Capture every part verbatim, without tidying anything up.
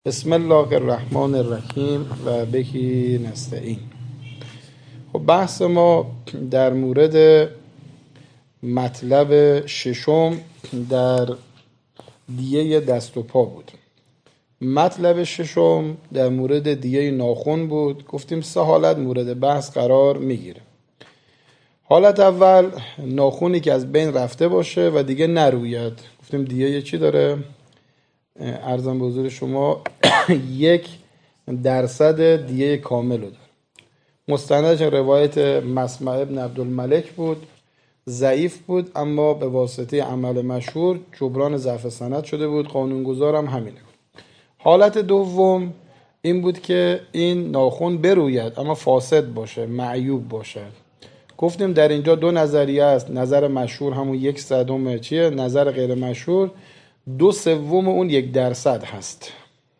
بسم الله الرحمن الرحیم و بهی نستعین. خب بحث ما در مورد مطلب ششم در دیه دست و پا بود. مطلب ششم در مورد دیه ناخن بود. گفتیم سه حالت مورد بحث قرار میگیره. حالت اول ناخنی که از بین رفته باشه و دیگه نروید. گفتیم دیه چی داره؟ عرضم به حضور شما یک درصد دیه کامل رو داره. مستندش روایت مسمع ابن عبدالملک بود، ضعیف بود، اما به واسطه عمل مشهور جبران ضعف سند شده بود. قانونگذار هم همینه بود. حالت دوم این بود که این ناخن بروید اما فاسد باشه، معیوب باشه. گفتیم در اینجا دو نظریه است. نظر مشهور همون یک صدم چیه، نظر غیر مشهور دو سوم اون یک درصد هست.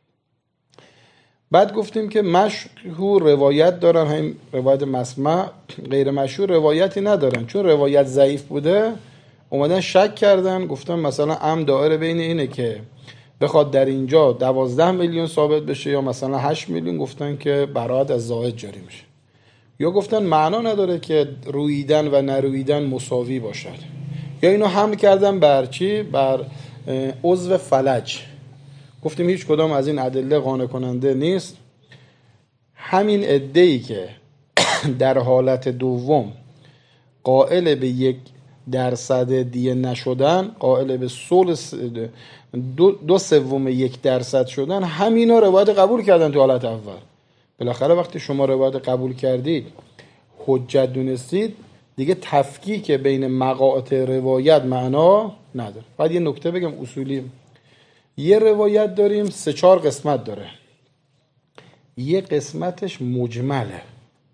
بعد گفتیم که مشهور روایت دارن، همین روایت مسمع. غیر مشهور روایتی ندارن، چون روایت ضعیف بوده اومدن شک کردن، گفتن مثلا ام دائره بین اینه که بخواد در اینجا دوازده میلیون ثابت بشه یا مثلا هشت میلیون، گفتن که برات از زائد جاری میشه. یا گفتن معنا نداره که رویدن و نرویدن مساوی باشد. یا اینو حمل کردن بر چی؟ بر عضو فلج. گفتیم هیچ کدام از این ادله قانع کننده نیست. همین ادعی که در حالت دوم قائل به یک درصد دیه نشدن، قائل به ثلث دو, دو سوم یک درصد شدن، همینا روایت قبول کردن تو حالت اول. بالاخره وقتی شما روایت قبول کردید، حجت دونستید، دیگه تفکیک بین مقاطع روایت معنا نداره. بعد یه نکته بگم اصولی. یه روایت داریم سه چهار قسمت داره. یه قسمتش مجمله،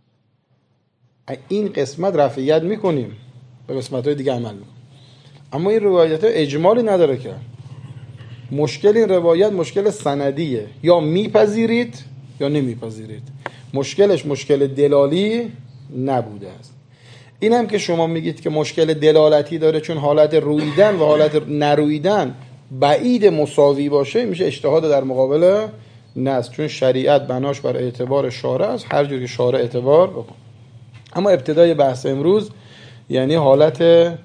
این قسمت رفعیت میکنیم، به قسمت‌های دیگه عمل میکنیم. اما این روایت ها اجمالی نداره که مشکل این روایت مشکل سندیه، یا میپذیرید یا نمیپذیرید. مشکلش مشکل دلالی نبوده است. این هم که شما میگید که مشکل دلالتی داره، چون حالت رویدن و حالت نرویدن بعید مساوی باشه، میشه اجتهاد در مقابل نص، چون شریعت بناش بر اعتبار شارع است، هر جور که شارع اعتبار بکن. اما ابتدای بحث امروز یعنی حالت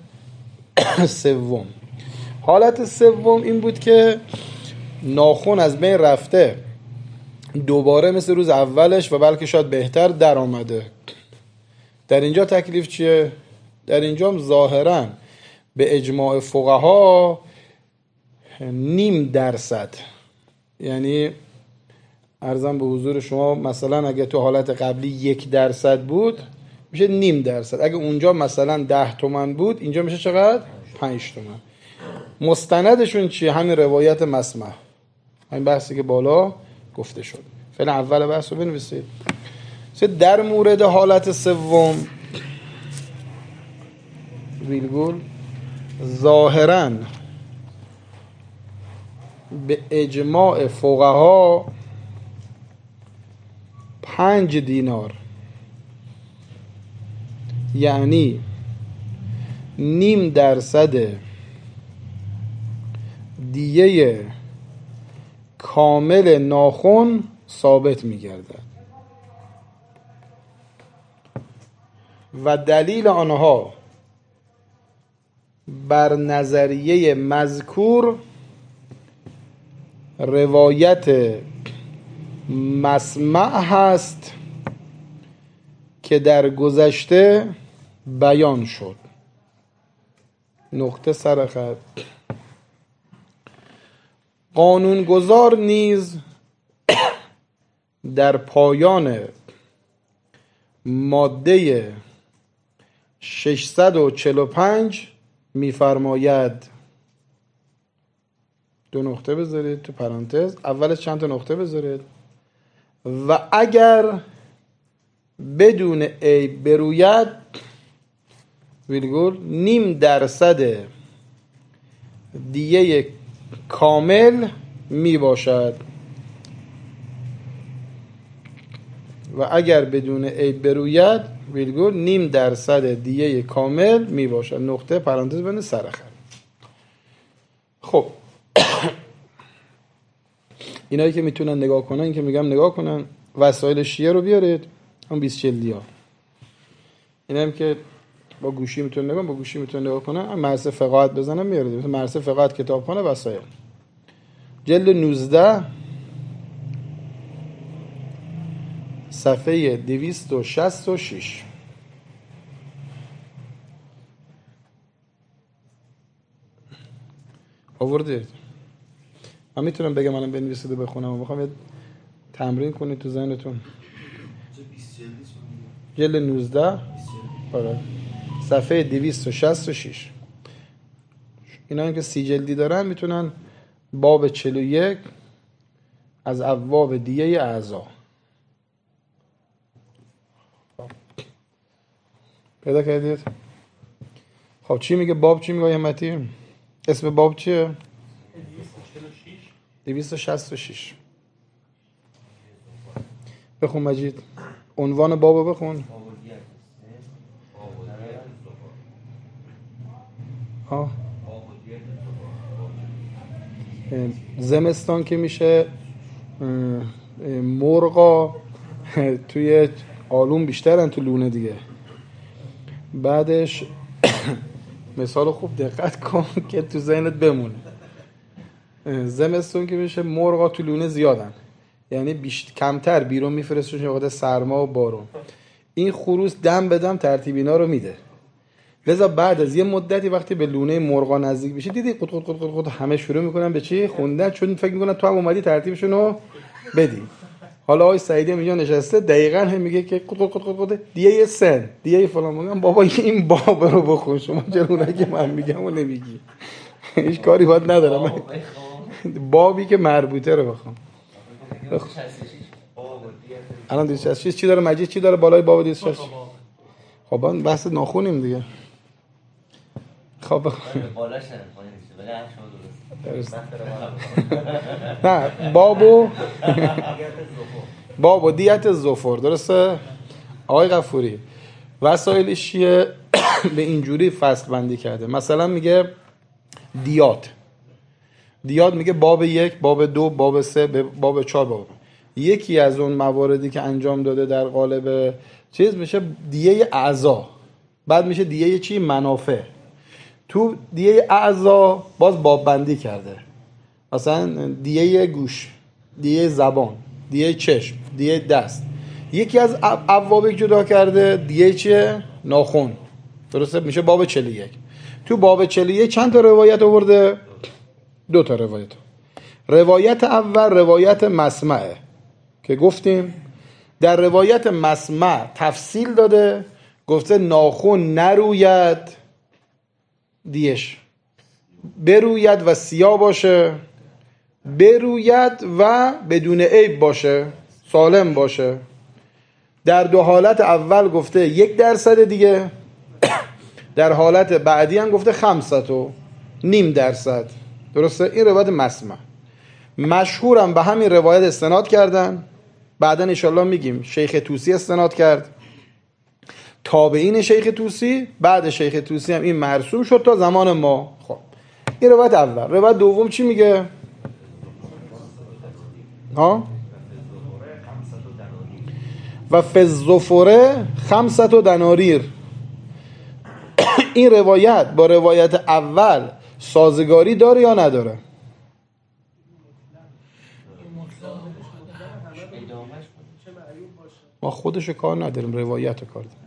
سوم. حالت سوم این بود که ناخن از بین رفته، دوباره مثل روز اولش و بلکه شاید بهتر در آمده. در اینجا تکلیف چیه؟ در اینجا ظاهرا به اجماع فقها نیم درصد، یعنی عرضم به حضور شما مثلا اگه تو حالت قبلی یک درصد بود میشه نیم درصد. اگه اونجا مثلا ده تومن بود اینجا میشه چقدر؟ پنج تومن. مستندشون چیه؟ همین روایت مسمع، همین بحثی که بالا گفته شد. فعلا اول بحث رو بنویسید. در مورد حالت سوم ویلگول ظاهراً به اجماع فقها پنج دینار، یعنی نیم درصد دیه کامل ناخن ثابت می‌گردد و دلیل آنها بر نظریه مذکور روایت مسمع هست که در گذشته بیان شد. نقطه سرخط. قانونگذار نیز در پایان ماده ششصد و چهل و پنج می‌فرماید، دو نقطه بذارید تو پرانتز، اولش چند تا نقطه بذارید، و اگر بدون عیب بروید ویلگول نیم درصد دیه کامل می باشد، و اگر بدون عیب بروید ویلگول نیم درصد دیه کامل می باشد. نقطه پرانتز بین سرخط. خب اینایی که میتونن نگاه کنن، این که میگم نگاه کنن، وسایل شیعه رو بیارید، اون بیست جلدی ها. این هم که با گوشی میتونن نگاه با گوشی میتونن نگاه کنن، هم مرسه فقاهت بزنن میارید، مثل مرسه فقاهت کتابخانه وسایل. جلد نوزده صفحه دویست و شصت و شش. آوردید؟ من میتونم بگم الان بنویسید و بخونم، میخوام یه تمرین کنید تو ذهنتون. جلد نوزده آره صفحه دویست و شصت و شش. اینا هم که سی جلدی دارن میتونن باب چهل و یک از ابواب دیه اعضا پیدا کردید؟ خب چی میگه باب؟ چی میگه همتی؟ اسم باب چیه؟ دویست و شصت و شش. بخون مجید، عنوان بابو بخون. ها زمستان که میشه مرغا توی آلون بیشترن تو لونه دیگه. بعدش مثال خوب دقت کن که تو ذهنت بمونه. زمستون که میشه مرغا تو لونه زیادن، یعنی بیشتر کمتر بیرون میفرستشون وقت سرما و بارون. این خروس دم به دم ترتیب اینا رو میده. لذا بعد از یه مدتی وقتی به لونه مرغا نزدیک بشه، دیدی قط قط قط قط همه شروع میکنن به چی خوندن، چون فکر میکنن تو هم اومدی ترتیبشون رو بدی. حالا آقای سعیدی اینجا نشسته دقیقاً هم میگه که قط قط قط قط دیه سن دیه فلان. میگم بابا این باب رو بخون، شما چرا اونایی که من میگم و نمیگی؟ هیچ کاری باید ندارم. بابی که مربوطه رو بخون. الان دویست و شصت و شش چی داره مجید؟ چی داره بالای باب دویست و شصت و شش؟ خب من بحث ناخونیم دیگه. خب بالاش درست. نه بابو بابو دیت زفر درسته؟ آقای غفوری وسایل شیعه به اینجوری فصل بندی کرده. مثلا میگه دیات دیات میگه باب یک، باب دو، باب سه، باب چهار. باب یکی از اون مواردی که انجام داده در قالب چیز میشه دیه اعضا، بعد میشه دیه چی؟ منافع. تو دیه اعضا باز باب بندی کرده، مثلا دیه گوش، دیه زبان، دیه چشم، دیه دست. یکی از ابواب جدا کرده دیه چیه؟ ناخن. درسته؟ میشه باب چهل و یک. تو باب چهل و یک چند تا روایت آورده؟ دو تا روایت. روایت اول روایت مسمعه که گفتیم در روایت مسمع تفصیل داده، گفته ناخن نروید دیش، بروید و سیاه باشه، بروید و بدون عیب باشه، سالم باشه. در دو حالت اول گفته یک درصد دیگه، در حالت بعدی هم گفته خمسط و نیم درصد. درسته؟ این روایت مسمع. مشهورم به همین روایت استناد کردن. بعدن انشالله میگیم شیخ طوسی استناد کرد، تابعین شیخ طوسی، بعد شیخ طوسی هم این مرسوم شد تا زمان ما. خب این روایت اول. روایت دوم چی میگه؟ ها؟ و فزفوره خمسط و دناریر. این روایت با روایت اول سازگاری داره یا نداره؟ ما خودش کار نداریم، روایت کار داریم.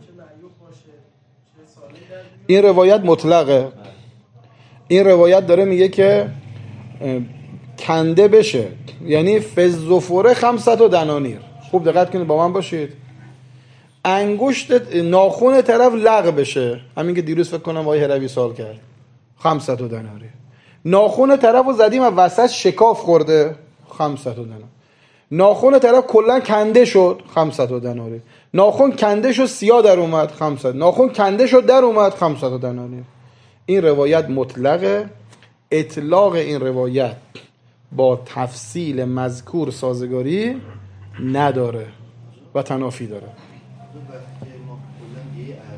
این روایت مطلقه. این روایت داره میگه که کنده بشه، یعنی فزفوره خمسط و دنانیر. خوب دقت کنید با من باشید. انگشت ناخن طرف لغ بشه، همین که دیروز فکر کنم آقای هروی سوال کرد، خمسط و دنانیر. ناخن طرف رو زدیم و وسط شکاف خورده، خمسط و دنانیر. ناخن طرف کلا کنده شد، خمسط و دنانیر. ناخن کنده شد سیاه در اومد، خمسط. ناخن کنده شد در اومد، خمسط و دنانیر. این روایت مطلقه. اطلاق این روایت با تفصیل مذکور سازگاری نداره و تنافی داره.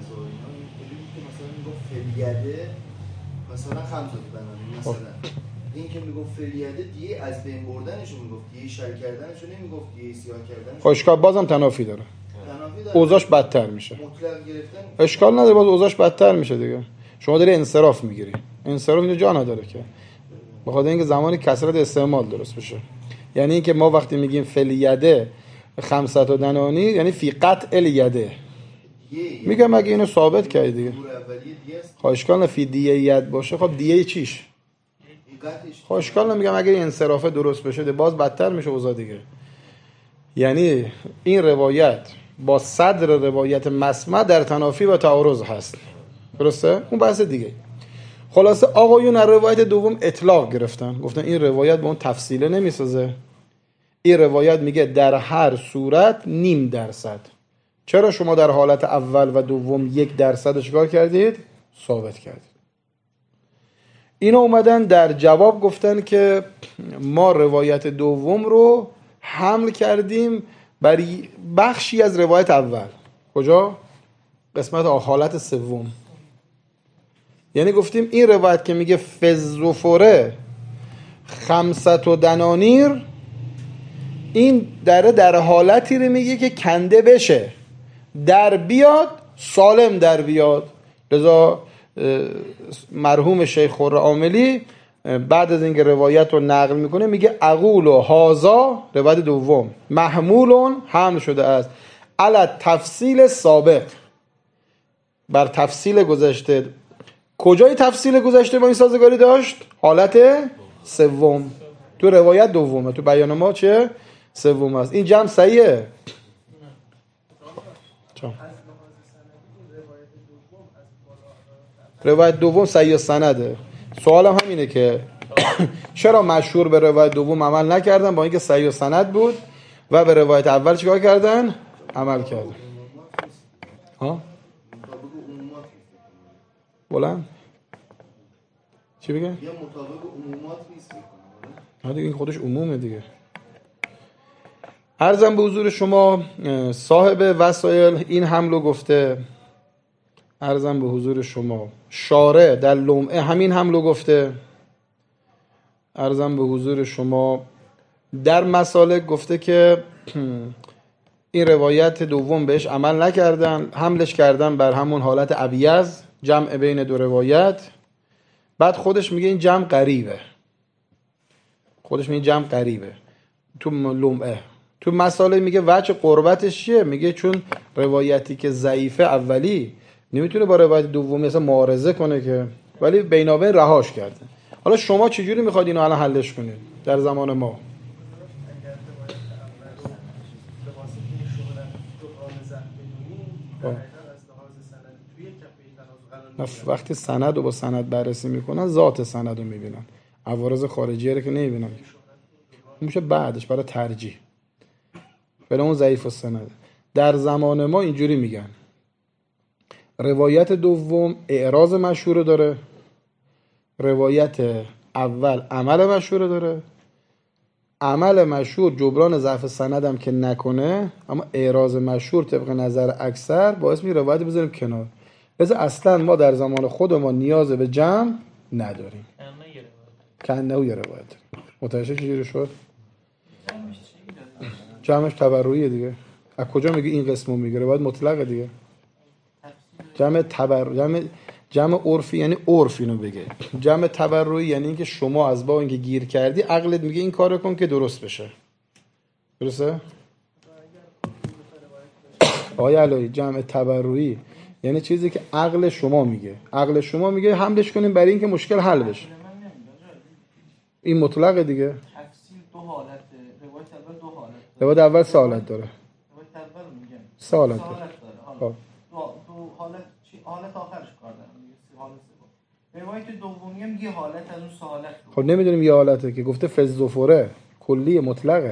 مثلا خمسة دنانیر مثلا این که میگفت فعلیته دیگه از بین بردنشو میگفت، دیگه شل کردنشو نمیگفت، دیگه سیاه کردنشو. خب اشکال بازم تنافی داره. تنافی داره. اوضاعش بدتر میشه. مطلق گرفتن اشکال نداره، باز اوضاعش بدتر میشه دیگه. شما داری انصراف میگیری. انصراف اینجا جا نداره که. به خاطر اینکه زمانی کثرت استعمال درست بشه. یعنی اینکه ما وقتی میگیم فعلیته خمسة دنانی یعنی فی قطع الیده. میگم اگه اینو ثابت کردی دیگه. خب اشکال نه فی دیه ید باشه. خب دیه چیش؟ خب اشکال نمیگم اگه این انصرافه درست بشه باز بدتر میشه اوضاع دیگه. یعنی این روایت با صدر روایت مسمع در تنافی و تعارض هست. درسته؟ اون بحث دیگه. خلاصه آقایون از روایت دوم اطلاق گرفتن، گفتن این روایت به اون تفصیله نمیسازه. این روایت میگه در هر صورت نیم درصد. چرا شما در حالت اول و دوم یک درصد چیکار کردید؟ ثابت کردید. اینا اومدن در جواب گفتن که ما روایت دوم رو حمل کردیم بر بخشی از روایت اول. کجا؟ قسمت حالت سوم. یعنی گفتیم این روایت که میگه فزوفره خمسة دنانیر، این داره در حالتی رو میگه که کنده بشه، در بیاد، سالم در بیاد. لذا مرحوم شیخ خرعاملی بعد از اینکه روایت رو نقل میکنه میگه اقول و هازا، روایت دوم، محمولون حمل شده است علی تفصیل سابق، بر تفصیل گذشته. کجای تفصیل گذشته با این سازگاری داشت؟ حالت سوم. تو روایت دومه، تو بیان ما چه؟ سوم است. این جمع صحیحه؟ روایت دوم صحیح سنده. سوالم همینه که چرا مشهور به روایت دوم عمل نکردن با اینکه صحیح سند بود و به روایت اول چیکار کردن؟ عمل کردن. ها؟ بلند؟ چی بگن؟ یا مطابق عمومات نیست ها دیگه، این خودش عمومه دیگه. عرضم به حضور شما صاحب وسایل این حملو گفته، عرضم به حضور شما شارع در لمعه همین حملو گفته، عرضم به حضور شما در مسالک گفته که این روایت دوم بهش عمل نکردن، حملش کردن بر همون حالت ابیض، جمع بین دو روایت. بعد خودش میگه این جمع غریبه، خودش میگه جمع غریبه تو لمعه. تو مسائل میگه وجه قربتش چیه؟ میگه چون روایتی که ضعیفه اولی نمیتونه با روایت دومی اصلا معارضه کنه که، ولی بینابین رهاش کرده. حالا شما چجوری میخواید اینو الان حلش کنید در زمان ما؟ وقتی سند رو با سند بررسی میکنن ذات سند رو میبینن، عوارض خارجیه رو که نمیبینن. میشه بعدش برای ترجیح برای اون ضعیف و سند. در زمان ما اینجوری میگن روایت دوم اعراض مشهور داره، روایت اول عمل مشهور داره. عمل مشهور جبران ضعف سندم که نکنه، اما اعراض مشهور طبق نظر اکثر باعث می روایت بذاریم کنار. لذا اصلا ما در زمان خود ما نیاز به جمع نداریم. کنه یه روایت متوجه چجوری شد؟ جمعش تبرعیه دیگه. از کجا میگه این قسمو میگه؟ روایت مطلقه دیگه. جمع تبر جمع جمع عرفی یعنی عرف اینو بگه. جمع تبرعی یعنی اینکه شما از با اینکه گیر کردی عقلت میگه این کارو کن که درست بشه. درسته؟ آقای علایی جمع تبرعی یعنی چیزی که عقل شما میگه. عقل شما میگه حملش کنیم برای اینکه مشکل حل بشه. این مطلقه دیگه. تفصیل دو حالته. روایت اول دو حالت. روایت اول سه حالت داره. روایت اول میگم. سه حالت داره. خب. دو دو حالت چی حالت آخرش کار دارم میگه. حالت سوم. روایت دومی هم یه حالت از اون سه حالت. خب نمیدونیم یه حالته که گفته فزوفره کلی مطلقه.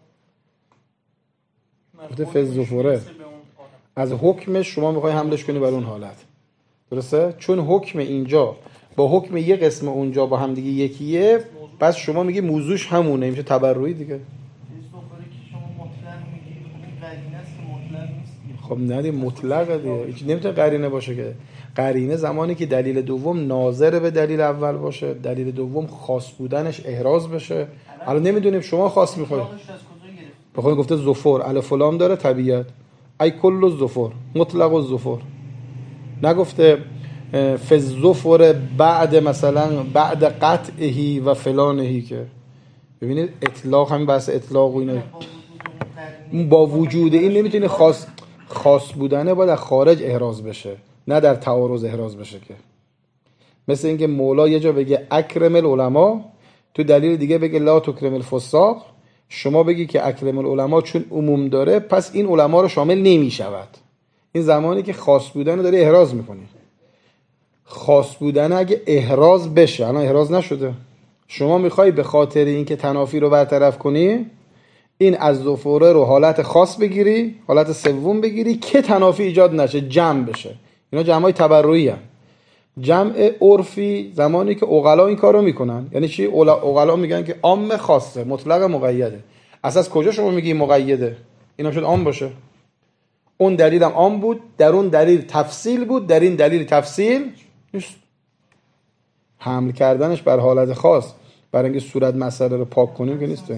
گفته فزوفره از حکمش شما میخوای حملش کنی بر اون حالت. درسته؟ چون حکم اینجا با حکم یه قسم اونجا با هم دیگه یکیه، پس شما میگی موضوعش همونه، میشه تبرعی دیگه. فزوفره که شما مطلق میگی قرینه است که مطلق نیست. خب نه دیگه مطلقه دیگه، هیچ نمیتونه قرینه باشه که. قرینه زمانی که دلیل دوم ناظر به دلیل اول باشه، دلیل دوم خاص بودنش احراز بشه. الان نمیدونیم شما خاص میخواید. بخواد گفته ظفر الف و لام داره طبیعت، ای کل الظفر مطلق الظفر. نگفته فالظفر بعد مثلا بعد قطعه و فلانهی که. ببینید اطلاق همین بحث اطلاق و اینا با وجود این نمیتونه خاص خاص بودنه باید در خارج احراز بشه، نه در تعارض احراز بشه که. مثل اینکه مولا یه جا بگه اکرم العلماء، تو دلیل دیگه بگه لا تکرم الفساق، شما بگی که اکرم العلماء چون عموم داره پس این علما رو شامل نمیشود. این زمانی که خاص بودن رو داره احراز میکنی. خاص بودن اگه احراز بشه، الان احراز نشده، شما میخوای به خاطر اینکه تنافی رو برطرف کنی این از ظفره رو حالت خاص بگیری، حالت سوم بگیری که تنافی ایجاد نشه، جمع بشه. اینا جمعای تبرعی هستند. جمع عرفی زمانی که عقلا این کارو میکنن. یعنی چی؟ عقلا میگن که عام خاصه، مطلق مقیده. اساس کجا شما میگی مقیده؟ اینا شد عام باشه. اون دلیلم عام بود، در اون دلیل تفصیل بود، در این دلیل تفصیل نیست. حمل کردنش بر حالت خاص برای اینکه صورت مسئله رو پاک کنیم که نیسته.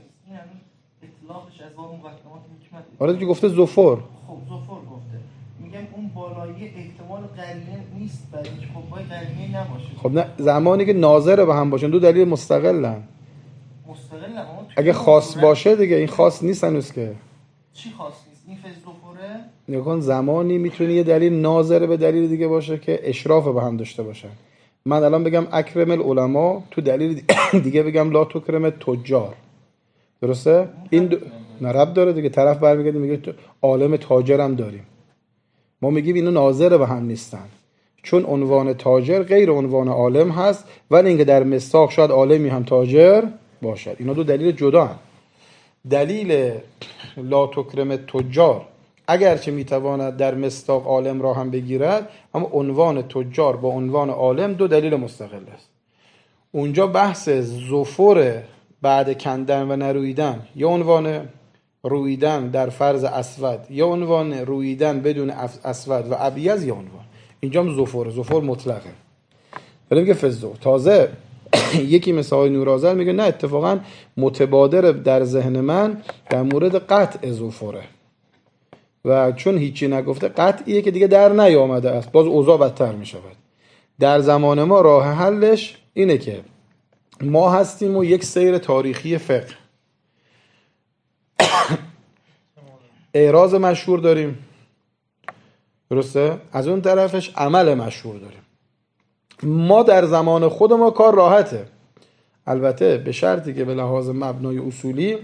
آره دیگه گفته ظفر. خب ظفر گفته. میگم اون بالایی احتمال قرینه نیست برای اینکه خب باید قرینه نباشه. خب نه، زمانی که ناظر به هم باشن دو دلیل مستقلن. مستقلن. اگه خاص باشه دیگه این خاص نیست هنوز که. چی خاص نیست؟ این فز ظفره. نگاه کن زمانی میتونه یه دلیل ناظر به دلیل دیگه باشه که اشراف به هم داشته باشن. من الان بگم اکرم العلماء، تو دلیل دیگه بگم لا تکرم تجار. درسته؟ این دو... نرب داره دیگه. طرف برمیگرده میگه عالم تاجرم داریم. ما میگیم اینا ناظر به هم نیستن، چون عنوان تاجر غیر عنوان عالم هست، ولی اینکه در مصداق شاید عالمی هم تاجر باشد. اینا دو دلیل جدا هم. دلیل لا تکرم تجار اگرچه میتواند در مصداق عالم را هم بگیرد، اما عنوان تجار با عنوان عالم دو دلیل مستقل است. اونجا بحث ظفر بعد کندن و نرویدن، یا عنوان رویدن در فرض اسود، یا عنوان رویدن بدون اسود و ابیض، یا عنوان اینجا هم ظفر ظفر مطلقه. ولی میگه فزو تازه یکی مثل آقای نورآذر میگه نه، اتفاقا متبادر در ذهن من در مورد قطع ظفره، و چون هیچی نگفته قطعیه که دیگه در نیامده است، باز اوضاع بدتر میشود. در زمان ما راه حلش اینه که ما هستیم و یک سیر تاریخی فقه اعراض مشهور داریم، درسته؟ از اون طرفش عمل مشهور داریم. ما در زمان خود ما کار راحته، البته به شرطی که به لحاظ مبنای اصولی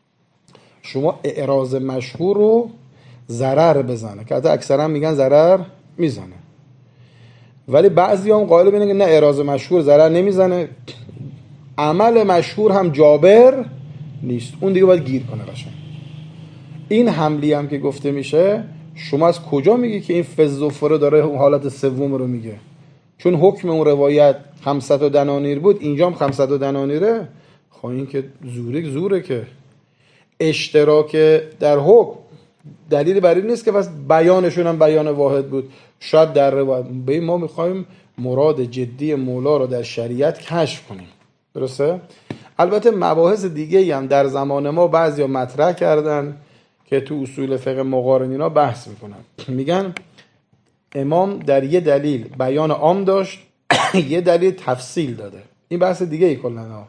شما اعراض مشهور رو ضرر بزنه، که حتی اکثرا میگن ضرر میزنه، ولی بعضی هم قائل بینه که نه، اعراض مشهور ضرر نمیزنه، عمل مشهور هم جابر نیست، اون دیگه باید گیر کنه قشنگ. این حملی هم که گفته میشه، شما از کجا میگی که این فزوفره داره حالت سوم رو میگه؟ چون حکم اون روایت خمسط دنانیر بود، اینجا هم خمسط دنانیره. خب این که زوره زوره که اشتراک در حکم دلیل بر این نیست که بس بیانشون هم بیان واحد بود. شاید در روایت به ما میخوایم مراد جدی مولا رو در شریعت کشف کنیم، درسته؟ البته مباحث دیگه هم در زمان ما بعضیا مطرح کردن که تو اصول فقه مقارنینا بحث میکنن. میگن امام در یه دلیل بیان عام داشت، یه دلیل تفصیل داده. این بحث دیگه ای کلنا.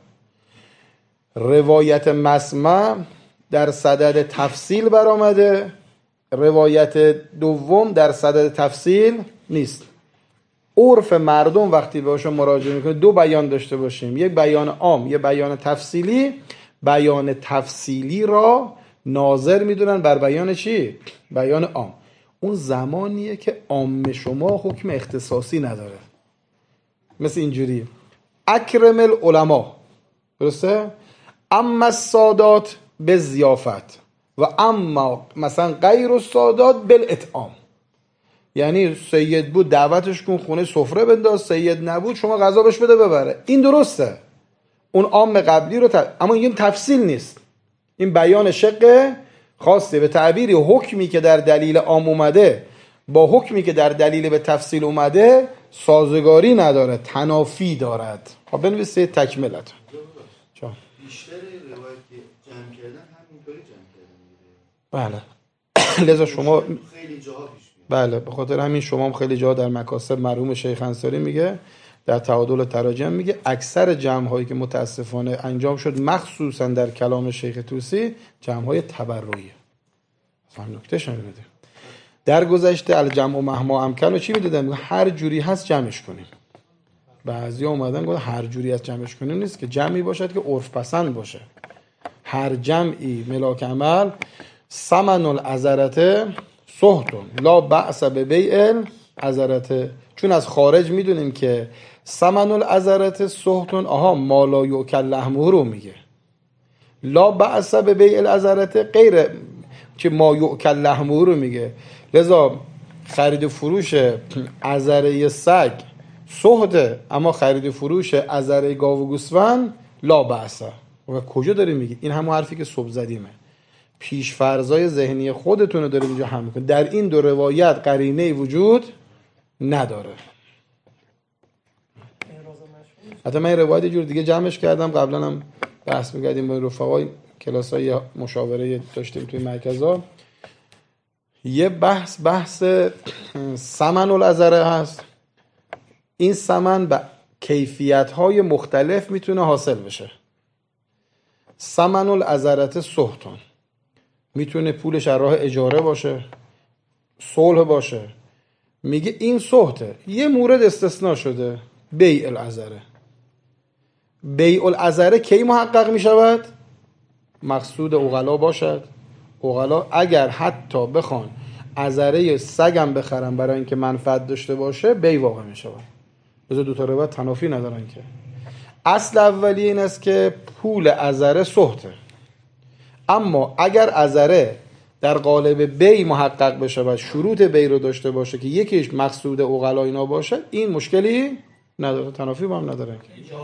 روایت مسمع در صدد تفصیل برآمده، روایت دوم در صدد تفصیل نیست. عرف مردم وقتی بهشون مراجعه میکنه دو بیان داشته باشیم، یک بیان عام، یک بیان تفصیلی. بیان تفصیلی را ناظر میدونن بر بیان چی؟ بیان عام. اون زمانیه که عام شما حکم اختصاصی نداره. مثل اینجوری اکرم العلماء، درسته؟ اما السادات به ضیافت و اما مثلا غیر السادات بالاطعام. یعنی سید بود دعوتش کن خونه سفره بنداز، سید نبود شما غذا بهش بده ببره. این درسته، اون عام قبلی رو ت... اما این تفصیل نیست. این بیان شق خواسته به تعبیری حکمی که در دلیل عام اومده با حکمی که در دلیل به تفصیل اومده سازگاری نداره، تنافی دارد. خب بنویسید تکملت. چون بیشتر روایت که جمع کردن همینطوری جمع کردن بله. لذا شما خیلی جاها پیش میاد. بله، به خاطر همین شما هم خیلی جاها در مکاسب مرحوم شیخ انصاری میگه، در تعادل تراجم میگه اکثر جمع هایی که متاسفانه انجام شد مخصوصا در کلام شیخ طوسی جمع های تبرعیه. فهم نکتهش هم میده. در گذشته الجمع و مهما امکن و چی میدادن؟ هر جوری هست جمعش کنیم. بعضیا اومدن گفتن هر جوری هست جمعش کنیم نیست که جمعی باشد که عرف پسند باشه. هر جمعی ملاک عمل ثمن العذرته سهتون لا بأس به بیع العذرته. چون از خارج میدونیم که ثمن العذرته سهتون، آها ما لا یؤکل لحمه رو میگه. لا بأس به بیع العذرته غیر که ما یؤکل لحمه رو میگه. لذا خرید و فروش عذره سگ سهده، اما خرید و فروش عذره گاو و گوسفند لا بأس. و کجا داری میگی؟ این همون حرفی که صبح زدیمه. پیش فرضای ذهنی خودتون رو دارید اینجا هم میکنید. در این دو روایت قرینه وجود نداره. حتی من این روایت جور دیگه جمعش کردم، قبلا هم بحث میکردیم با رفقای کلاسای مشاوره داشتیم توی مرکزا. یه بحث بحث ثمن العذره هست. این ثمن به کیفیت‌های مختلف میتونه حاصل بشه. ثمن العذرته سهتون، میتونه پولش از راه اجاره باشه، صلح باشه. میگه این سهته. یه مورد استثناء شده، بیع العذره. بیع العذره کی محقق میشود؟ مقصود عقلا باشد. عقلا اگر حتی بخوان عذره سگم بخرن برای اینکه منفعت داشته باشه بیع واقع میشود. بذار دو تا روایت تنافی ندارن که. اصل اولی این است که پول عذره سهته، اما اگر عذره در قالب بیع محقق بشه و شروط بیع رو داشته باشه که یکیش مقصود عقلا اینا باشه، این مشکلی نداره، تنافی با هم نداره.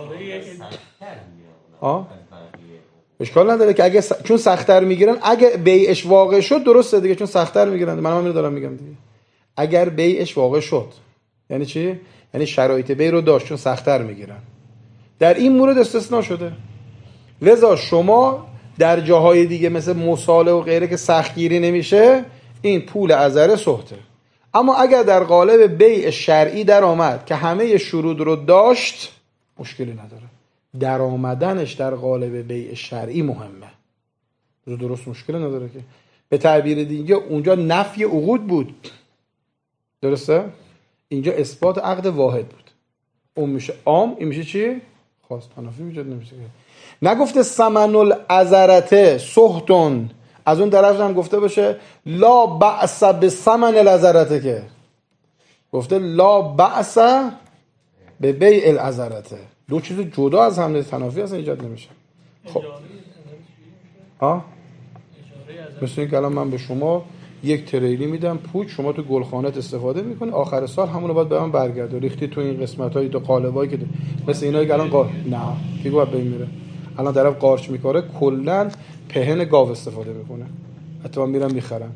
آه؟ اشکال نداره که اگه س... چون سخت‌تر میگیرن، اگه بیعش واقع شد درسته دیگه، چون سخت‌تر میگیرن. من همین دارم میگم دیگه. اگر بیعش واقع شد یعنی چی؟ یعنی شرایط بیع رو داشت، چون سخت‌تر میگیرن. در این مورد استثناء شده. لذا شما در جاهای دیگه مثل مصالحه و غیره که سختگیری نمیشه، این پول عذره سهته. اما اگر در قالب بیع شرعی در آمد که همه شروط رو داشت، مشکلی نداره. در آمدنش در قالب بیع شرعی مهمه. درست مشکلی نداره که. به تعبیر دیگه اونجا نفی عقود بود. درسته؟ اینجا اثبات عقد واحد بود. اون میشه عام، این میشه چی؟ خاص. تنافی میجاد نمیشه. نگفته ثمن العذرته سهتون، از اون طرف هم گفته باشه لا بأس به ثمن العذرته، که گفته لا بأس به بیع العذرته. دو چیز جدا از هم تنافی اصلا ایجاد نمیشه. خب ها مثل اینکه الان من به شما یک تریلی میدم پوچ، شما تو گلخانت استفاده میکنی، آخر سال همونو باید به من برگرده، ریختی تو این قسمت‌های تو قالبایی که مثل اینایی که الان قار... نه کی باید بهم میره. الان طرف قارچ میکاره کلا پهن گاو استفاده میکنه، حتی من میرم میخرم،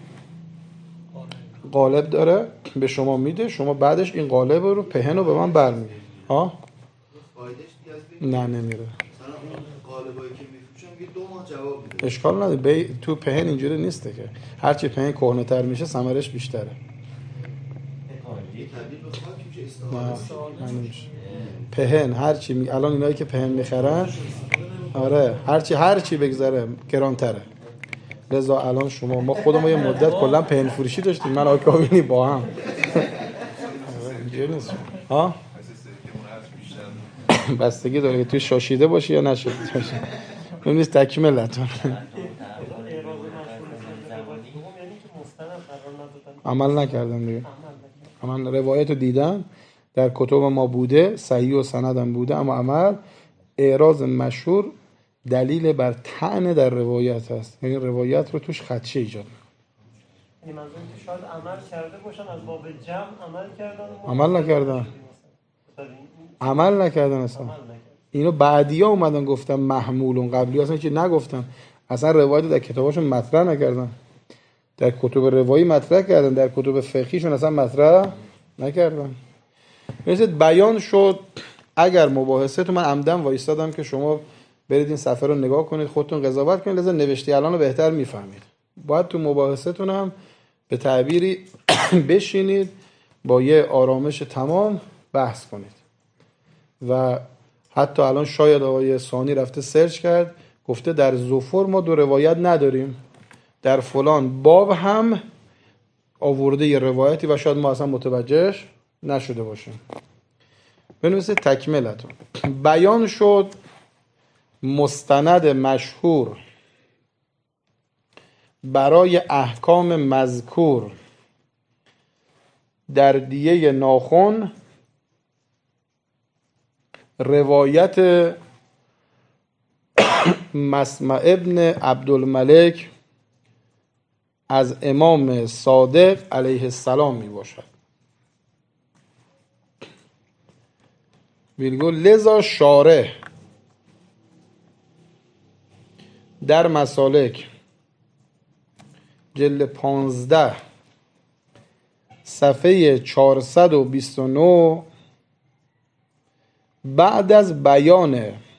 قالب داره به شما میده، شما بعدش این قالب رو پهن رو به من برمیگردی. ها نه نمیره. قالبایی که میفروشم یه دو ماه جواب میده. اشکال نداره. بی... تو پهن اینجوری نیسته که هرچی پهن کهنه‌تر میشه ثمرش بیشتره. نه نمیشه. پهن هرچی می... الان اینایی که پهن میخرن، آره هرچی هرچی بگذره گرانتره. لذا الان شما ما خودمون یه مدت کلا پهن فروشی داشتیم، من آکاوینی با هم. اینجوری نیست. ها بستگی داره که توی شاشیده باشی یا نشید. اون نیست تکملتون. عمل نکردن دیگه. عمل روایت رو دیدن در کتب ما بوده، صحیح و سندم بوده، اما عمل اعراض مشهور دلیل بر طعن در روایت هست. یعنی روایت رو توش خدشه ایجاد میکنه. یعنی منظورم که شاید عمل کرده باشن از باب جمع عمل کردن. عمل نکردن. عمل نکردن اصلا. اینو بعدیا اومدن گفتن محمولون، قبلی اصلا چی نگفتن. اصلا روایت در کتاباشون مطرح نکردن، در کتب روایی مطرح کردن، در کتب فقهیشون اصلا مطرح نکردن. مثل بیان شد. اگر مباحثه تو من عمدن وایستادم که شما برید این صفحه رو نگاه کنید، خودتون قضاوت کنید، لذا نوشتی الان رو بهتر میفهمید. باید تو مباحثتون هم به تعبیری بشینید با یه آرامش تمام بحث کنید. و حتی الان شاید آقای ثانی رفته سرچ کرد، گفته در زفر ما دو روایت نداریم، در فلان باب هم آورده یه روایتی و شاید ما اصلا متوجهش نشده باشیم. بنویسید تکملتون. بیان شد مستند مشهور برای احکام مذکور در دیه ناخن، روایت مسمع ابن عبدالملک از امام صادق علیه السلام می باشد. ویلگو لذا شارح در مسالک جلد پانزده صفحه چهارصد و بیست و نه بعد از بیان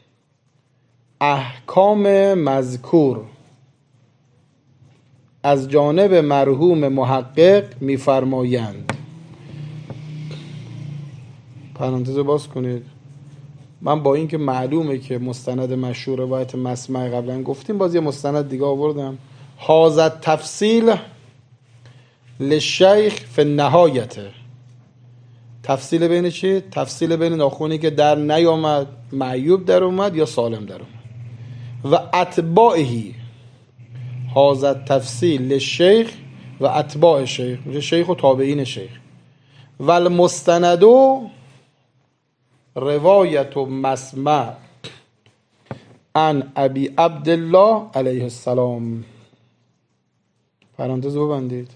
احکام مذکور از جانب مرحوم محقق می‌فرمایند. پرانتز باز کنید. من با اینکه معلومه که مستند مشهور روایت مسمع قبلا گفتیم، باز یه مستند دیگه آوردم. حاضر تفصیل للشیخ فی النهایته. تفصیل بین چی؟ تفصیل بین ناخونی که در نیامد، معیوب در اومد یا سالم در اومد. و اتباعهی، حاضر تفصیل للشیخ و اتباع شیخ، میشه شیخ و تابعین شیخ. و المستندو روایت و مسمع عن ابی عبدالله علیه السلام. پرانتز ببندید.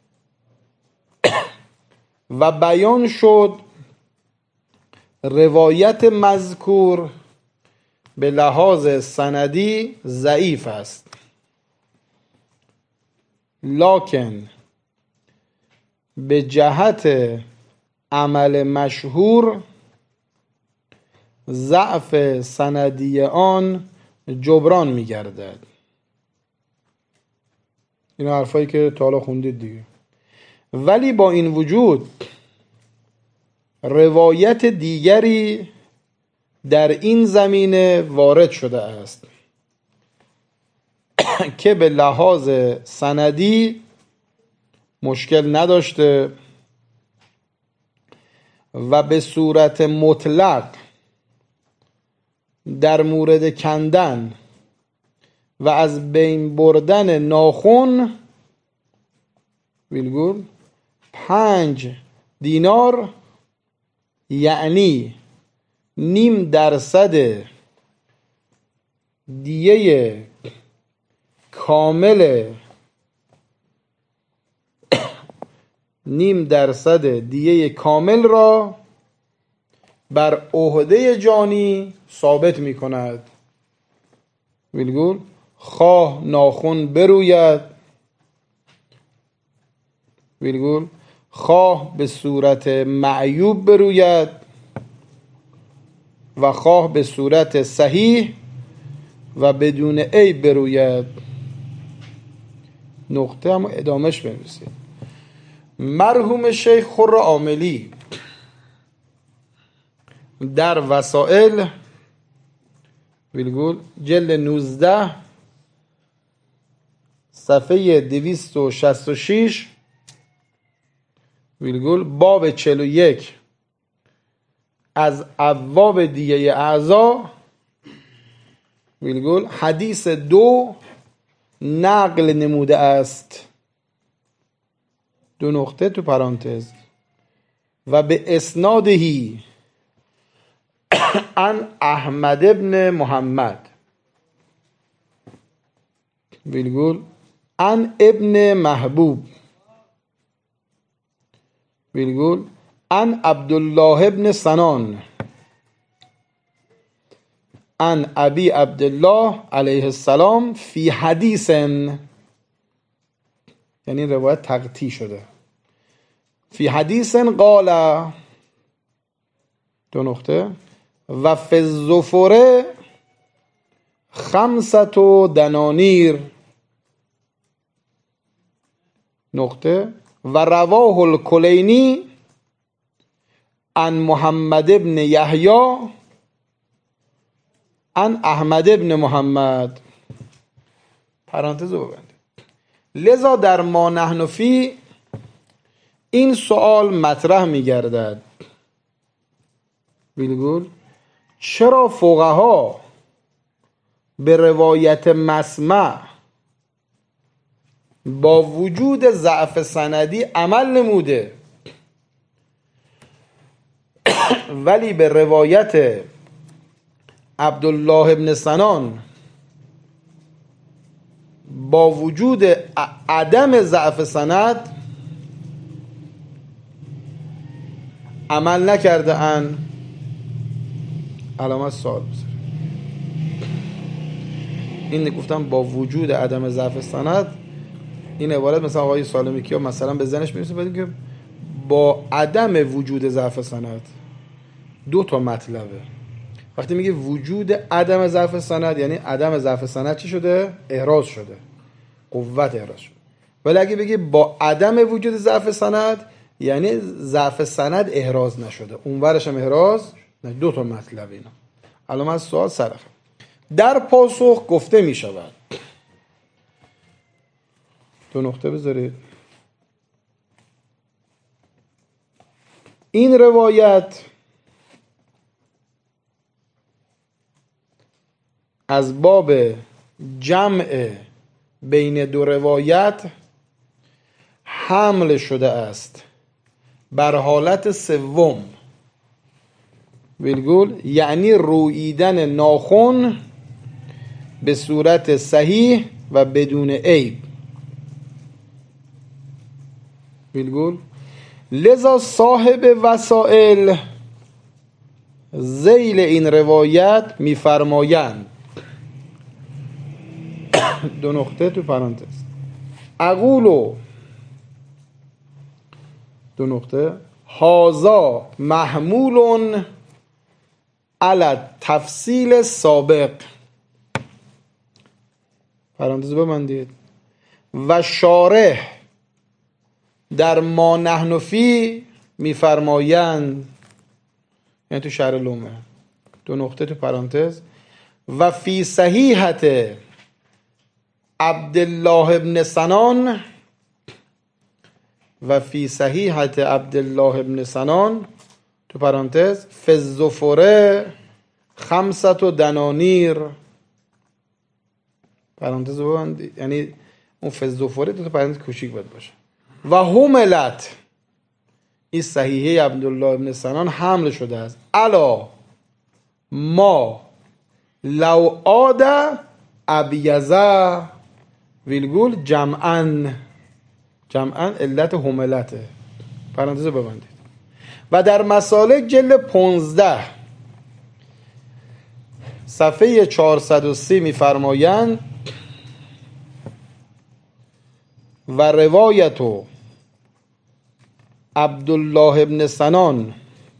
و بیان شد روایت مذکور به لحاظ سندی ضعیف است، لکن به جهت عمل مشهور ضعف سندی آن جبران می گردد. این حرفایی که تا حالا خوندید دیگه. ولی با این وجود روایت دیگری در این زمینه وارد شده است که به لحاظ سندی مشکل نداشته و به صورت مطلق در مورد کندن و از بین بردن ناخن ویلگول پنج دینار، یعنی نیم درصد دیه کامل نیم درصد دیه کامل را بر عهده جانی ثابت می کند. ویلگول خواه ناخن بروید، ویلگول خواه به صورت معیوب بروید و خواه به صورت صحیح و بدون عیب بروید. نقطه هم ادامش بنویسید. مرحوم شیخ خر عاملی در وسائل ویلگول جلد نوزده صفحه دویست و شصت و شش ویلگول باب چهل و یک از ابواب دیه اعضا ویلگول حدیث دو نقل نموده است. دو نقطه تو پرانتز. و به اسنادهی عن احمد ابن محمد ویلگول عن ابن محبوب ویلگول عن عبدالله ابن سنان عن ابی عبدالله علیه السلام فی حدیث، یعنی روایت تقطیع شده. فی حدیث قال، دو نقطه، و فی الزفر خمسة دنانیر، نقطه، و رواه الکلینی عن محمد ابن یحیی عن احمد ابن محمد. پرانتز رو ببندید. لذا در ما نحن فی این سوال مطرح می گردد، بیلگول چرا فقها به روایت مسمع با وجود ضعف سندی عمل نموده، ولی به روایت عبدالله ابن سنان با وجود عدم ضعف سند عمل نکرده ان؟ علامت سوال بذاره. این گفتم با وجود عدم ضعف سند، این عبارت مثلا آقای سالمی کیا مثلا به ذهنش میرسه بدیم که با عدم وجود ضعف سند دو تا مطلبه. وقتی میگه وجود عدم ضعف سند یعنی عدم ضعف سند چی شده؟ احراز شده، قوت احراز شده. ولی اگه بگی با عدم وجود ضعف سند یعنی ضعف سند احراز نشده، اونورش هم احراز نه. دو تا مطلب اینا. الان از سوال سرخ در پاسخ گفته می شود، دو نقطه بذارید، این روایت از باب جمع بین دو روایت حمل شده است بر حالت سوم، ویلگول یعنی روییدن ناخن به صورت صحیح و بدون عیب، ویلگول لذا صاحب وسائل ذیل این روایت میفرمایند، دو نقطه تو پرانتز، اقولو، دو نقطه، هازا محمول علی تفصیل سابق، پرانتز ببندید، و شارح در ما نحن فی میفرمایند، یعنی تو شرح لومه، دو نقطه تو پرانتز، و فی صحیحت عبدالله ابن سنان، و فی صحیحت عبدالله ابن سنان تو پرانتز فی الزفر خمسة دنانیر، پرانتز ببندید، یعنی اون فی الزفر دو تا پرانتز کوچیک باید باشه، و هملت، این صحیحه عبدالله ابن سنان حمل شده است الا ما لو عاد ابیزه، ویلگول جمعن، جمعن علت هملته، پرانتز ببندید. و در مسالک جلد پونزده صفحه چهارصد و سی میفرمایند و روایت عبدالله ابن سنان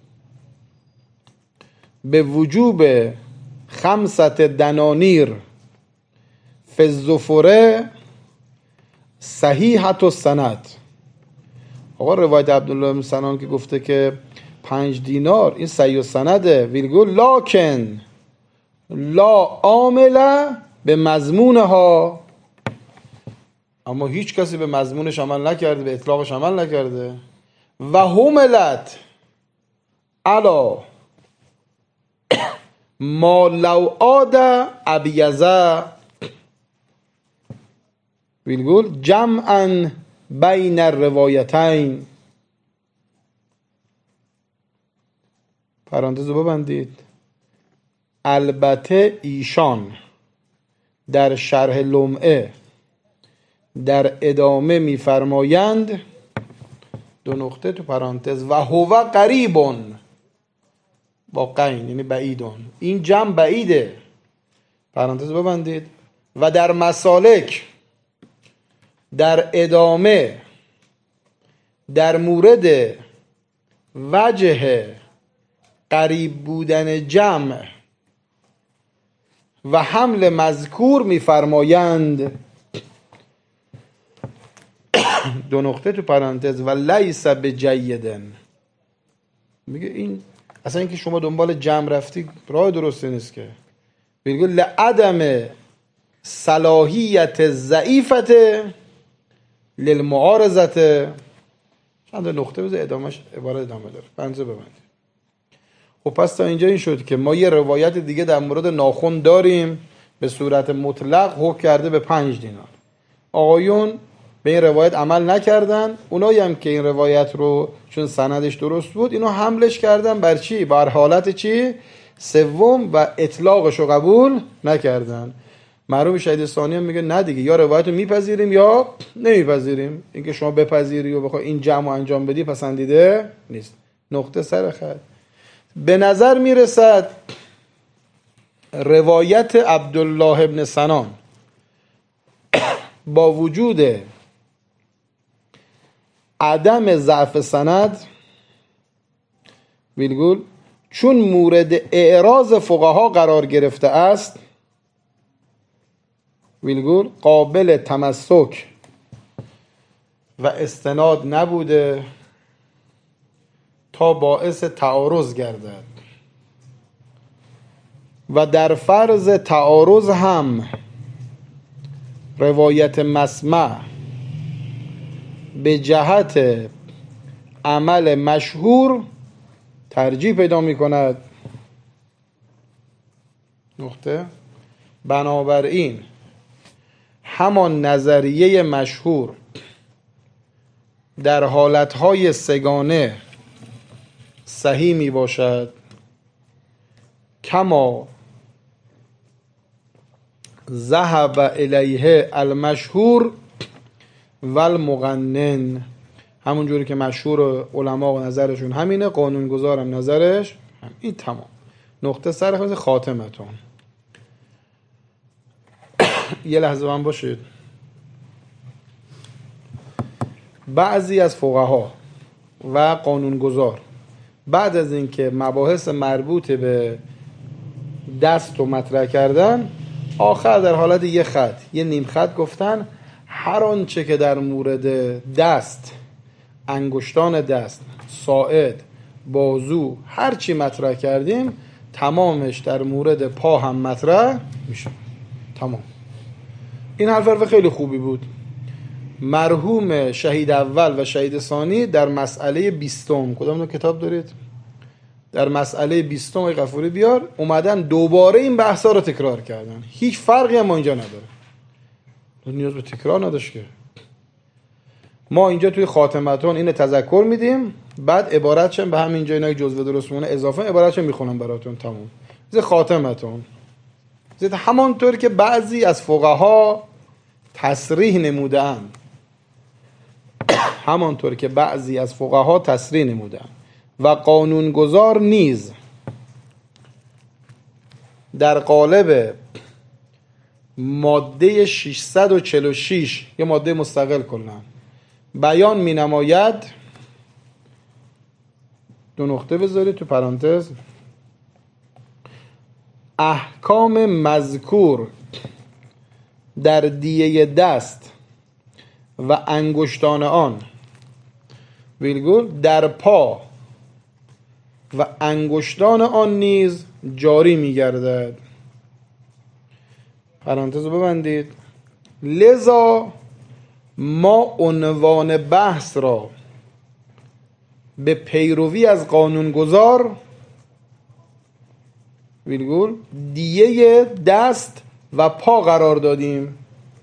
به وجوب خمسة دنانیر فی الزفر صحیحت و سند. آقا روایت عبدالله ابن سنان که گفته که پنج دینار این صحیح و سنده، ویلگول لاکن لا عامل به مضمونها، اما هیچ کسی به مضمونش عمل نکرده، به اطلاقش عمل نکرده. و هملت علا ما لو عاد ابیزه، ویلگول جمعا بین الروایتین، پرانتز رو ببندید. البته ایشان در شرح لمعه در ادامه میفرمایند، دو نقطه تو پرانتز، و هو قریبون با قین یعنی بعیدون، این جمع بعیده، پرانتز ببندید. و در مسالک در ادامه در مورد وجه قریب بودن جمع و حمل مذکور میفرمایند. دو نقطه تو پرانتز و لیس بجیدن. میگه این اصلا اینکه شما دنبال جمع رفتی راه درستی نیست که. میگه لعدم صلاحیت ضعیفت للمعارضت. چند نقطه بذار ادامهش عبارت ادامه داره. پنځه ببندید. خب پس تا اینجا این شد که ما یه روایت دیگه در مورد ناخن داریم به صورت مطلق حکم کرده به پنج دینار. آقایون به این روایت عمل نکردن. اونایی هم که این روایت رو چون سندش درست بود اینو حملش کردن بر چی؟ بر حالت چی؟ سوم و اطلاقش رو قبول نکردن. مرحوم شهید ثانی هم میگه نه دیگه، یا روایت رو میپذیریم یا نمیپذیریم. اینکه شما بپذیری و بخوای این جمع انجام بدی پسندیده نیست. نقطه سر خط. به نظر میرسد روایت عبدالله ابن سنان با وجود عدم ضعف سند ویلگول چون مورد اعراض فقها قرار گرفته است ویلگول قابل تمسک و استناد نبوده تا باعث تعارض گردد و در فرض تعارض هم روایت مسمع به جهت عمل مشهور ترجیح پیدا می کند. نقطه. بنابراین همان نظریه مشهور در حالتهای سگانه صحیح می باشد کما ذهب الیه المشهور و المقنن. همون جوری که مشهور علما و نظرشون همینه، قانونگذارم نظرش هم. این تمام. نقطه سر خود خاتمتون. یه لحظه من باشید. بعضی از فقها و قانونگذار بعد از اینکه مباحث مربوط به دست رو مطرح کردن، آخر در حالت یه خط، یه نیم خط گفتن هر آنچه که در مورد دست، انگشتان دست، ساعد، بازو، هر چی مطرح کردیم تمامش در مورد پا هم مطرح میشه. تمام. این حرف خیلی خوبی بود. مرحوم شهید اول و شهید ثانی در مسئله بیستم، کدام کتاب دارید؟ در مسئله بیستم ای غفوری بیار، اومدن دوباره این بحثا رو تکرار کردن. هیچ فرقی هم اینجا نداره. نیاز به تکرار نداشت که. ما اینجا توی خاتمتون اینو تذکر میدیم، بعد عبارتشم به همین جای جزوه درستمونه اضافه عبارتشم میخونم براتون. تمام. زی خاتمتون زی همانطور که بعضی از فقها تصریح نمودن، همانطور که بعضی از فقها تصریح نمودن و قانونگذار نیز در قالب ماده ششصد و چهل و شش یه ماده مستقل کلن بیان می نماید. دو نقطه بذارید تو پرانتز. احکام مذکور در دیه دست و انگشتان آن ویلگول در پا و انگشتان آن نیز جاری می گردد. پرانتز رو ببندید. لذا ما عنوان بحث را به پیروی از قانونگذار ویلگول دیه دست و پا قرار دادیم.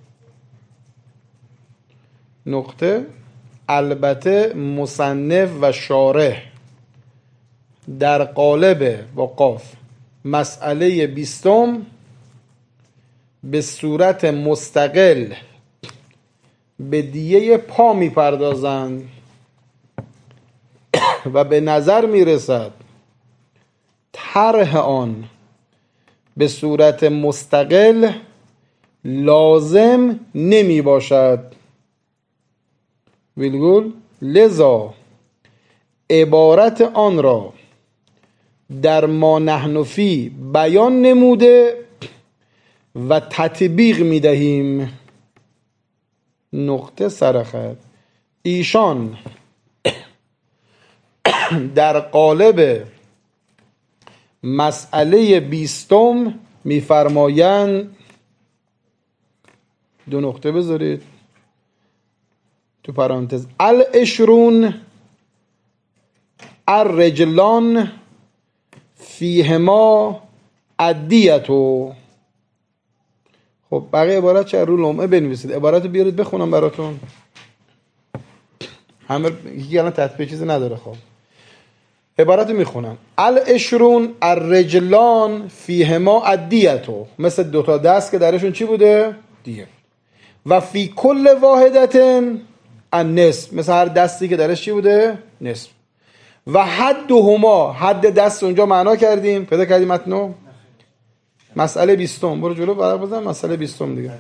نقطه. البته مصنف و شارح در قالب با قاف مسئله بیستم به صورت مستقل به دیه پا میپردازند و به نظر میرسد طرح آن به صورت مستقل لازم نمی باشد. ویلگول لذا عبارت آن را در ما نحن فی بیان نموده و تطبیق می دهیم. نقطه سرخط. ایشان در قالب مسئله بیستم میفرمایند، دو نقطه بذارید تو پرانتز، العشرون الرجلان فیهما الدیتو. خب بقیه عبارت چه رو لمعه بنویسید، عبارت رو بیارید بخونم براتون. همه یکی الان تطبیق چیزی نداره. خب عبارت رو میخونم. العشرون الرجلان فیهما الدیتو، مثل دوتا دست که درشون چی بوده؟ دیه. و فی کل واحدتن النصف، مثل هر دستی که درش چی بوده؟ نصف. و حدهما، حد دست اونجا معنا کردیم، پیدا کردیم متنو. مسئله بیستم، برو جلو برای بزن. مسئله بیستم دیگه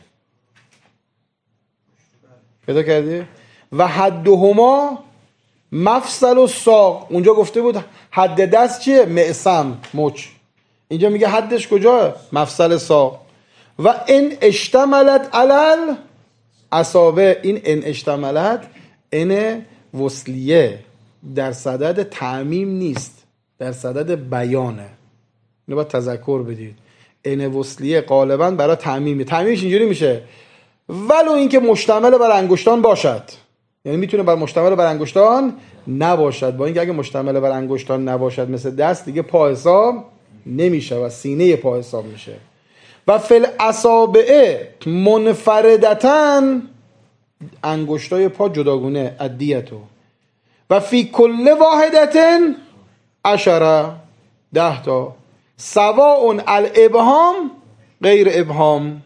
پیدا کردی؟ و حدهما مفصل و ساق، اونجا گفته بود حد دست چیه؟ معصم، مچ. اینجا میگه حدش کجاه؟ مفصل ساق. و ان اشتملت علل اصابع، این ان اشتملت ان وصلیه، در صدد تعمیم نیست، در صدد بیانه. اینو باید تذکر بدید. ان وصلیه غالبا برای تعمیمه. تعمیمش اینجوری میشه ولو اینکه مشتمل بر انگشتان باشد، یعنی میتونه بر مشتمل بر انگشتان نباشد، با اینکه اگه مشتمل بر انگشتان نباشد مثل دست دیگه پا حساب نمیشه و سینه پا حساب میشه. و فل اصابع منفردتن، انگشتای پا جداگونه، ادیتو. و فی کل واحدتن عشره، ده تا. سواء الابهام غیر ابهام،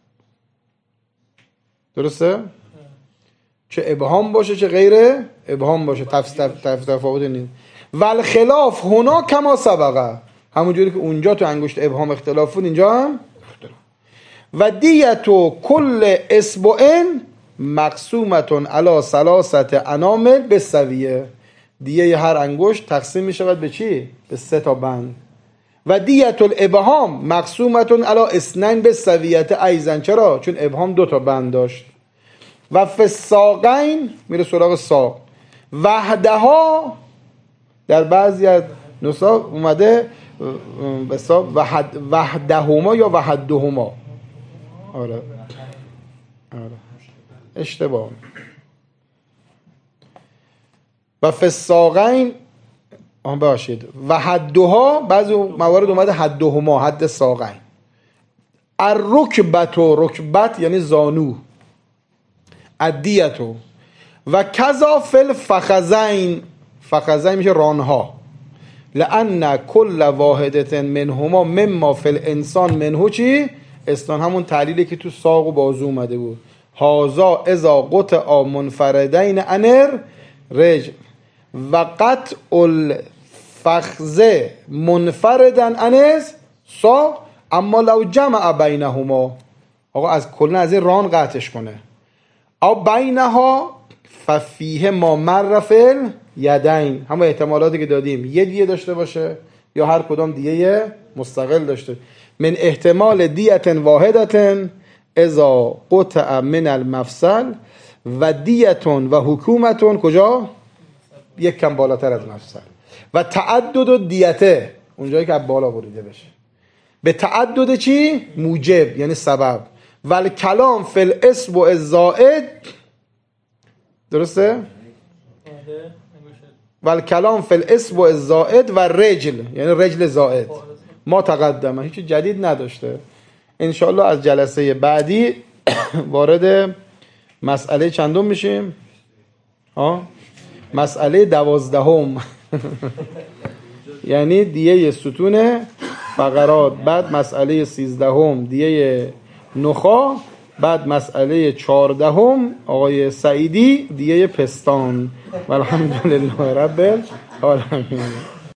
درسته؟ چه ابهام باشه چه غیر ابهام باشه، تفاوت نیست. والخلاف هنا کما سبقه، همونجوری که اونجا تو انگشت ابهام اختلاف بود اینجا هم اختلاف. و دیتو کل اصبعین مقسومتون علی ثلاثه انامل بالسویه، دیه هر انگشت تقسیم می شود به چی؟ به سه تا بند. و دیت الابهام مقسومتون علی اثنین بالسویه ایضا، چرا؟ چون ابهام دو تا بند داشت. و فی الساقین، میره سراغ ساق، وحدها در بعضی از نسخ اومده وحدهما یا وحدهما. آره آره اشتباه. و فی الساقین آن باشید و حدها، بعضی موارد اومده حدهما، حد ساقین. الرکبت، رکبت یعنی زانو، ادیتو. و کذا فی الفخذین، فخذین میشه رانها، لان کل واحدت منهما مما فی الانسان منهو چی؟ استان، همون تعلیلی که تو ساق و بازو اومده بود. هازا اذا قطع منفردین انر رجل و قطع الفخذ منفردن انس ساق، اما لو جمع بینهما، آقا از کلن از این ران قطعش کنه، او بینها ففیه ما مرفل یدین، همه احتمالاتی که دادیم، یه دیه داشته باشه یا هر کدام دیه مستقل داشته. من احتمال دیت واحدت اذا قطع من المفصل و دیتون و حکومتون کجا؟ یک کم بالاتر از مفصل. و تعدد و دیته، اونجایی که از بالا بریده بشه. به تعدد چی؟ موجب یعنی سبب. ول کلام فی الاسم و الزائد، درسته؟ ول کلام فی الاسم و الزائد و رجل یعنی رجل زائد، ما تقدمه، هیچ جدید نداشته. انشاءالله از جلسه بعدی وارد مسئله چندم میشیم؟ ها؟ مسئله دوازدهم یعنی دیه ستون فقرات، بعد مسئله سیزدهم دیه نخا، بعد مسئله چهاردهم آقای سعیدی دیه پستان. والحمدلله رب العالمین.